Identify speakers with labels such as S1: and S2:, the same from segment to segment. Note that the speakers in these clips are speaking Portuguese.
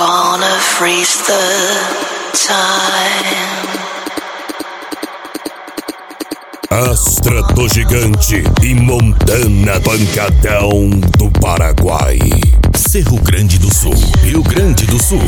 S1: gonna freeze the time.
S2: Astrato Gigante e Montana Pancadão do Paraguai. Cerro Grande do Sul, Rio Grande do Sul.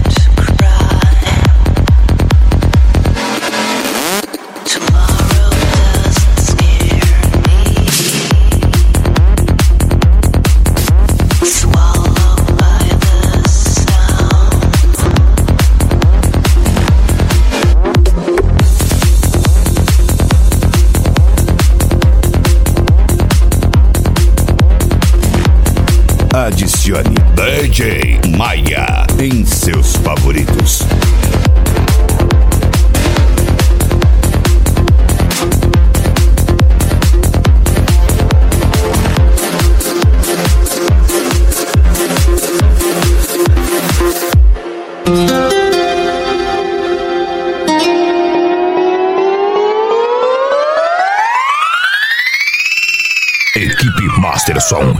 S2: Adicione DJ Maia em seus favoritos. Equipe Master Som.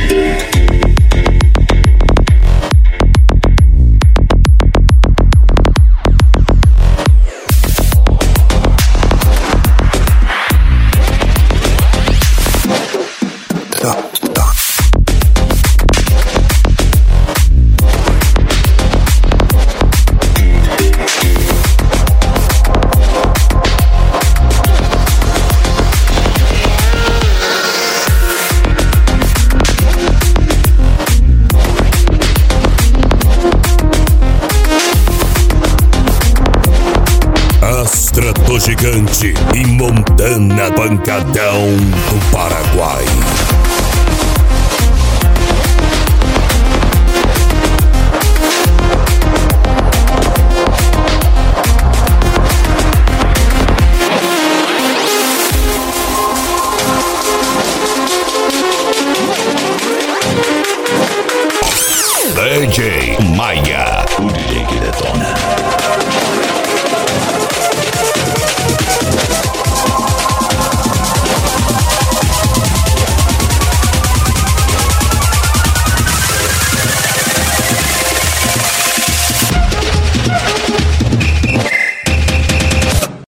S2: Astrato Gigante e Montana Pancadão do Paraguai.